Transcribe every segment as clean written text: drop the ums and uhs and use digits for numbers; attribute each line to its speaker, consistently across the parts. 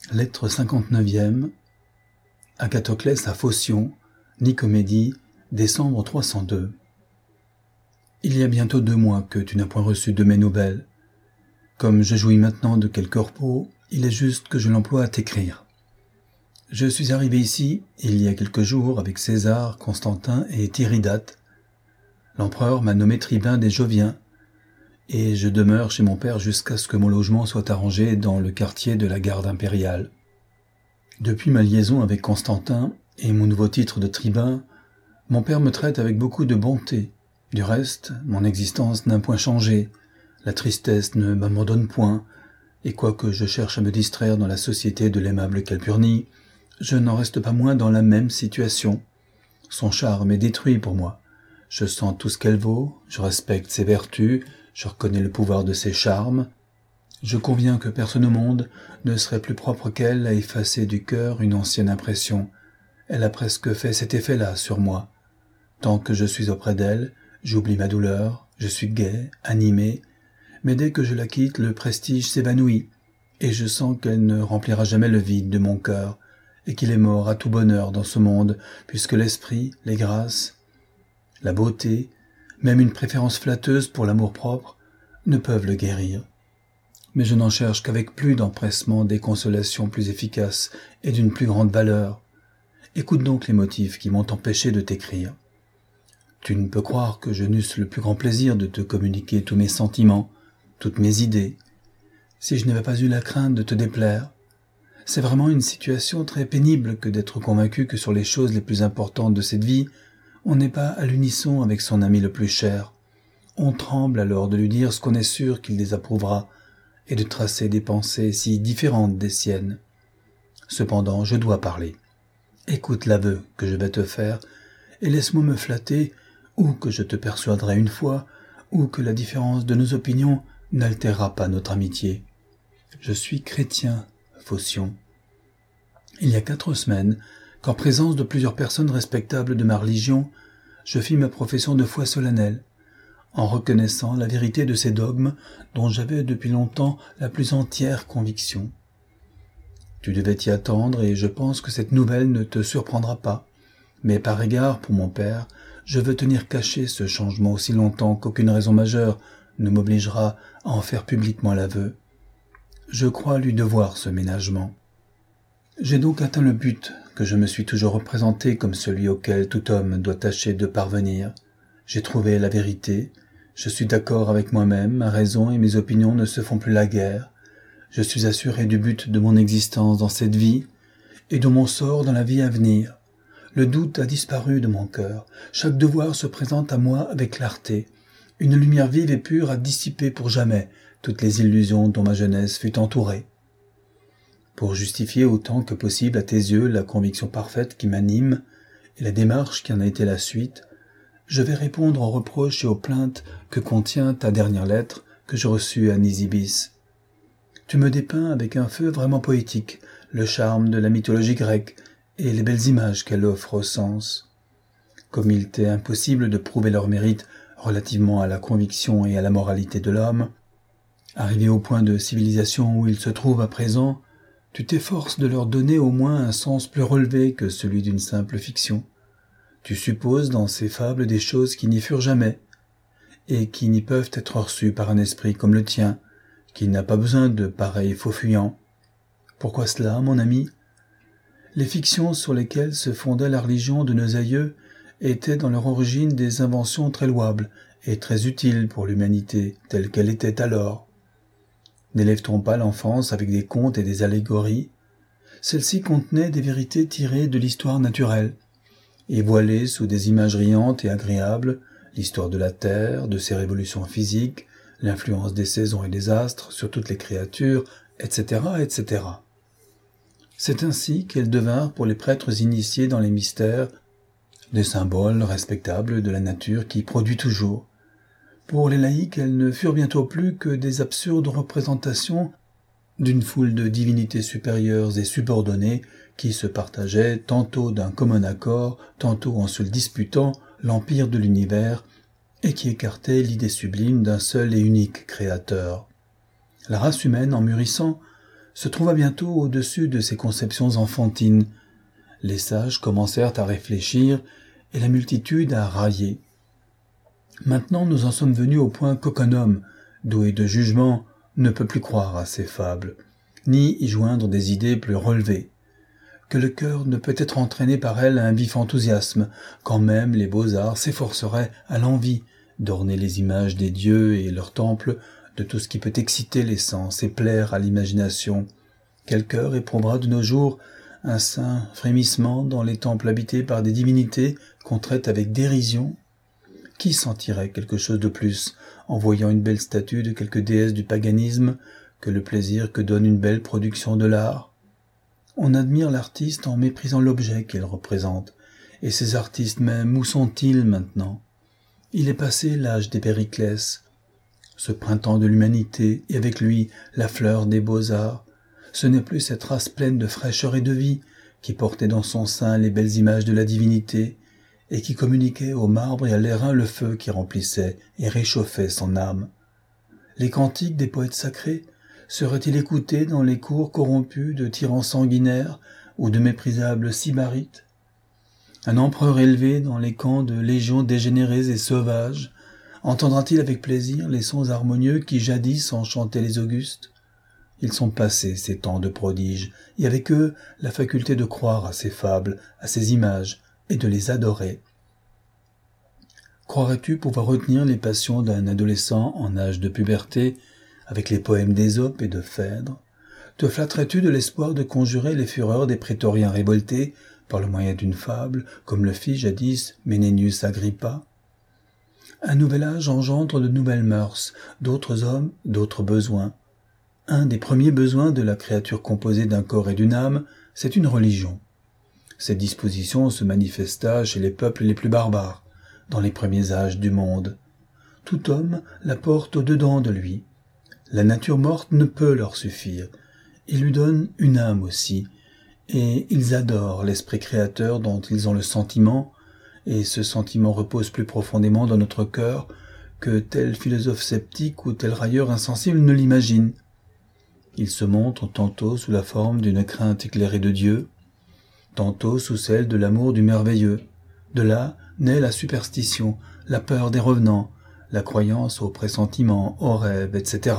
Speaker 1: Lettre 59e, Agathoclès à Phocion, Nicomédie, décembre 302. Il y a bientôt 2 mois que tu n'as point reçu de mes nouvelles. Comme je jouis maintenant de quelque repos, il est juste que je l'emploie à t'écrire. Je suis arrivé ici, il y a quelques jours, avec César, Constantin et Tiridate. L'empereur m'a nommé tribun des Joviens, et je demeure chez mon père jusqu'à ce que mon logement soit arrangé dans le quartier de la garde impériale. Depuis ma liaison avec Constantin et mon nouveau titre de tribun, mon père me traite avec beaucoup de bonté. Du reste, mon existence n'a point changé, la tristesse ne m'abandonne point, et quoique je cherche à me distraire dans la société de l'aimable Calpurnie, je n'en reste pas moins dans la même situation. Son charme est détruit pour moi. Je sens tout ce qu'elle vaut, je respecte ses vertus, je reconnais le pouvoir de ses charmes. Je conviens que personne au monde ne serait plus propre qu'elle à effacer du cœur une ancienne impression. Elle a presque fait cet effet-là sur moi. Tant que je suis auprès d'elle, j'oublie ma douleur, je suis gai, animé, mais dès que je la quitte, le prestige s'évanouit, et je sens qu'elle ne remplira jamais le vide de mon cœur, et qu'il est mort à tout bonheur dans ce monde, puisque l'esprit, les grâces, la beauté, même une préférence flatteuse pour l'amour-propre, ne peuvent le guérir. Mais je n'en cherche qu'avec plus d'empressement des consolations plus efficaces et d'une plus grande valeur. Écoute donc les motifs qui m'ont empêché de t'écrire. Tu ne peux croire que je n'eusse le plus grand plaisir de te communiquer tous mes sentiments, toutes mes idées, si je n'avais pas eu la crainte de te déplaire. C'est vraiment une situation très pénible que d'être convaincu que sur les choses les plus importantes de cette vie, on n'est pas à l'unisson avec son ami le plus cher. On tremble alors de lui dire ce qu'on est sûr qu'il désapprouvera et de tracer des pensées si différentes des siennes. Cependant, je dois parler. Écoute l'aveu que je vais te faire et laisse-moi me flatter ou que je te persuaderai une fois ou que la différence de nos opinions n'altérera pas notre amitié. Je suis chrétien, Phocion. Il y a 4 semaines, qu'en présence de plusieurs personnes respectables de ma religion, je fis ma profession de foi solennelle, en reconnaissant la vérité de ces dogmes dont j'avais depuis longtemps la plus entière conviction. Tu devais t'y attendre et je pense que cette nouvelle ne te surprendra pas, mais par égard pour mon père, je veux tenir caché ce changement aussi longtemps qu'aucune raison majeure ne m'obligera à en faire publiquement l'aveu. Je crois lui devoir ce ménagement. J'ai donc atteint le but que je me suis toujours représenté comme celui auquel tout homme doit tâcher de parvenir. J'ai trouvé la vérité, je suis d'accord avec moi-même, ma raison et mes opinions ne se font plus la guerre. Je suis assuré du but de mon existence dans cette vie et de mon sort dans la vie à venir. Le doute a disparu de mon cœur, chaque devoir se présente à moi avec clarté. Une lumière vive et pure a dissipé pour jamais toutes les illusions dont ma jeunesse fut entourée. Pour justifier autant que possible à tes yeux la conviction parfaite qui m'anime et la démarche qui en a été la suite, je vais répondre aux reproches et aux plaintes que contient ta dernière lettre que je reçus à Nisibis. Tu me dépeins avec un feu vraiment poétique le charme de la mythologie grecque et les belles images qu'elle offre au sens. Comme il t'est impossible de prouver leur mérite relativement à la conviction et à la moralité de l'homme, arrivé au point de civilisation où il se trouve à présent, tu t'efforces de leur donner au moins un sens plus relevé que celui d'une simple fiction. Tu supposes dans ces fables des choses qui n'y furent jamais, et qui n'y peuvent être reçues par un esprit comme le tien, qui n'a pas besoin de pareils faux-fuyants. Pourquoi cela, mon ami ? Les fictions sur lesquelles se fondait la religion de nos aïeux étaient dans leur origine des inventions très louables et très utiles pour l'humanité telle qu'elle était alors. N'élève-t-on pas l'enfance avec des contes et des allégories ? Celles-ci contenaient des vérités tirées de l'histoire naturelle, et voilées sous des images riantes et agréables, l'histoire de la Terre, de ses révolutions physiques, l'influence des saisons et des astres sur toutes les créatures, etc., etc. C'est ainsi qu'elles devinrent pour les prêtres initiés dans les mystères des symboles respectables de la nature qui produit toujours. Pour les laïcs, elles ne furent bientôt plus que des absurdes représentations d'une foule de divinités supérieures et subordonnées qui se partageaient tantôt d'un commun accord, tantôt en se disputant l'empire de l'univers et qui écartaient l'idée sublime d'un seul et unique créateur. La race humaine, en mûrissant, se trouva bientôt au-dessus de ces conceptions enfantines. Les sages commencèrent à réfléchir et la multitude à railler. Maintenant nous en sommes venus au point qu'aucun homme, doué de jugement, ne peut plus croire à ces fables, ni y joindre des idées plus relevées, que le cœur ne peut être entraîné par elles à un vif enthousiasme, quand même les beaux-arts s'efforceraient à l'envi d'orner les images des dieux et leurs temples de tout ce qui peut exciter les sens et plaire à l'imagination. Quel cœur éprouvera de nos jours un saint frémissement dans les temples habités par des divinités qu'on traite avec dérision? Qui sentirait quelque chose de plus en voyant une belle statue de quelque déesse du paganisme que le plaisir que donne une belle production de l'art? On admire l'artiste en méprisant l'objet qu'il représente. Et ces artistes même, où sont-ils maintenant? Il est passé l'âge des Périclès, ce printemps de l'humanité, et avec lui la fleur des beaux-arts. Ce n'est plus cette race pleine de fraîcheur et de vie qui portait dans son sein les belles images de la divinité, et qui communiquait au marbre et à l'airain le feu qui remplissait et réchauffait son âme. Les cantiques des poètes sacrés seraient-ils écoutés dans les cours corrompus de tyrans sanguinaires ou de méprisables sybarites? Un empereur élevé dans les camps de légions dégénérées et sauvages entendra-t-il avec plaisir les sons harmonieux qui jadis enchantaient les augustes? Ils sont passés ces temps de prodiges, et avec eux la faculté de croire à ces fables, à ces images, et de les adorer. Croirais-tu pouvoir retenir les passions d'un adolescent en âge de puberté avec les poèmes d'Ésope et de Phèdre? Te flatterais-tu de l'espoir de conjurer les fureurs des prétoriens révoltés par le moyen d'une fable, comme le fit jadis Ménénius Agrippa? Un nouvel âge engendre de nouvelles mœurs, d'autres hommes, d'autres besoins. Un des premiers besoins de la créature composée d'un corps et d'une âme, c'est une religion. Cette disposition se manifesta chez les peuples les plus barbares, dans les premiers âges du monde. Tout homme la porte au-dedans de lui. La nature morte ne peut leur suffire. Il lui donne une âme aussi, et ils adorent l'esprit créateur dont ils ont le sentiment, et ce sentiment repose plus profondément dans notre cœur que tel philosophe sceptique ou tel railleur insensible ne l'imagine. Il se montre tantôt sous la forme d'une crainte éclairée de Dieu, tantôt sous celle de l'amour du merveilleux. De là naît la superstition, la peur des revenants, la croyance aux pressentiments, aux rêves, etc.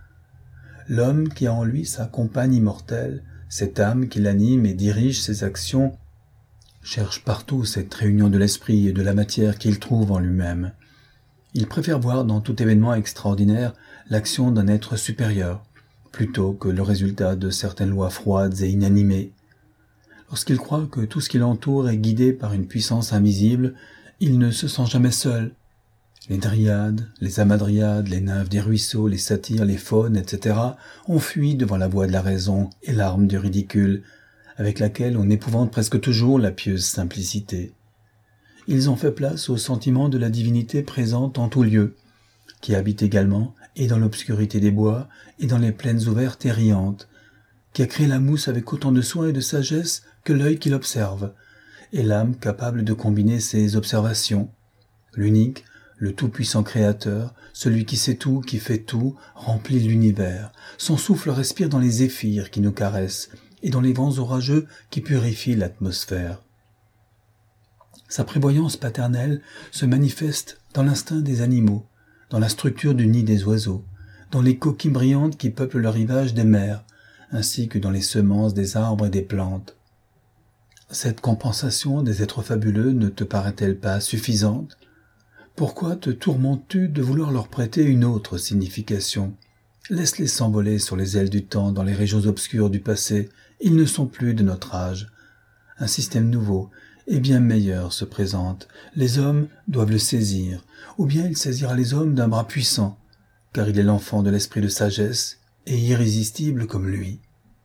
Speaker 1: L'homme qui a en lui sa compagne immortelle, cette âme qui l'anime et dirige ses actions, cherche partout cette réunion de l'esprit et de la matière qu'il trouve en lui-même. Il préfère voir dans tout événement extraordinaire l'action d'un être supérieur, plutôt que le résultat de certaines lois froides et inanimées. Lorsqu'il croit que tout ce qui l'entoure est guidé par une puissance invisible, il ne se sent jamais seul. Les dryades, les hamadryades, les nymphes des ruisseaux, les satyres, les faunes, etc. ont fui devant la voix de la raison et l'arme du ridicule, avec laquelle on épouvante presque toujours la pieuse simplicité. Ils ont fait place au sentiment de la divinité présente en tout lieu, qui habite également et dans l'obscurité des bois et dans les plaines ouvertes et riantes, qui a créé la mousse avec autant de soin et de sagesse que l'œil qui l'observe, et l'âme capable de combiner ses observations. L'unique, le tout-puissant créateur, celui qui sait tout, qui fait tout, remplit l'univers. Son souffle respire dans les zéphyrs qui nous caressent et dans les vents orageux qui purifient l'atmosphère. Sa prévoyance paternelle se manifeste dans l'instinct des animaux, dans la structure du nid des oiseaux, dans les coquilles brillantes qui peuplent le rivage des mers, ainsi que dans les semences des arbres et des plantes. Cette compensation des êtres fabuleux ne te paraît-elle pas suffisante? Pourquoi te tourmentes-tu de vouloir leur prêter une autre signification? Laisse-les s'envoler sur les ailes du temps dans les régions obscures du passé, ils ne sont plus de notre âge. Un système nouveau et bien meilleur se présente, les hommes doivent le saisir, ou bien il saisira les hommes d'un bras puissant, car il est l'enfant de l'esprit de sagesse et irrésistible comme lui.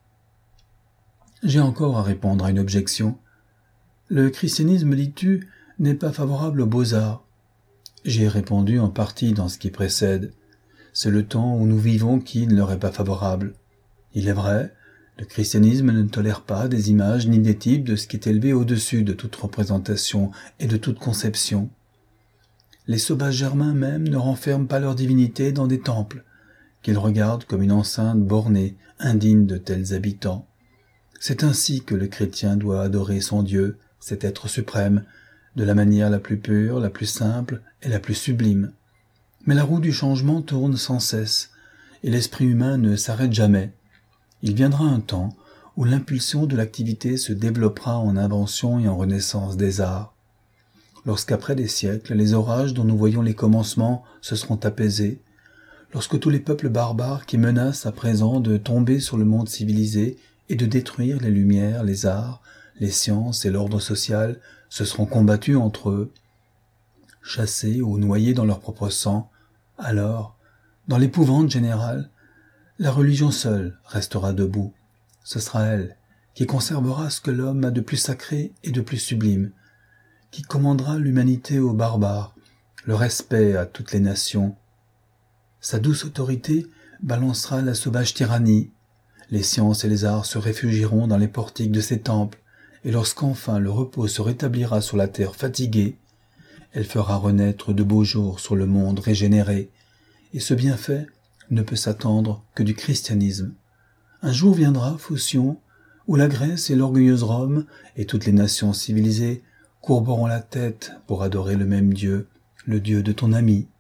Speaker 1: J'ai encore à répondre à une objection. Le christianisme, dis-tu, n'est pas favorable aux beaux-arts. J'y ai répondu en partie dans ce qui précède. C'est le temps où nous vivons qui ne leur est pas favorable. Il est vrai, le christianisme ne tolère pas des images ni des types de ce qui est élevé au-dessus de toute représentation et de toute conception. Les sauvages germains même ne renferment pas leur divinité dans des temples, qu'il regarde comme une enceinte bornée, indigne de tels habitants. C'est ainsi que le chrétien doit adorer son Dieu, cet être suprême, de la manière la plus pure, la plus simple et la plus sublime. Mais la roue du changement tourne sans cesse, et l'esprit humain ne s'arrête jamais. Il viendra un temps où l'impulsion de l'activité se développera en invention et en renaissance des arts. Lorsqu'après des siècles, les orages dont nous voyons les commencements se seront apaisés, lorsque tous les peuples barbares qui menacent à présent de tomber sur le monde civilisé et de détruire les lumières, les arts, les sciences et l'ordre social se seront combattus entre eux, chassés ou noyés dans leur propre sang, alors, dans l'épouvante générale, la religion seule restera debout. Ce sera elle qui conservera ce que l'homme a de plus sacré et de plus sublime, qui commandera l'humanité aux barbares, le respect à toutes les nations. Sa douce autorité balancera la sauvage tyrannie. Les sciences et les arts se réfugieront dans les portiques de ses temples, et lorsqu'enfin le repos se rétablira sur la terre fatiguée, elle fera renaître de beaux jours sur le monde régénéré, et ce bienfait ne peut s'attendre que du christianisme. Un jour viendra, Phocion, où la Grèce et l'orgueilleuse Rome et toutes les nations civilisées courberont la tête pour adorer le même Dieu, le Dieu de ton ami.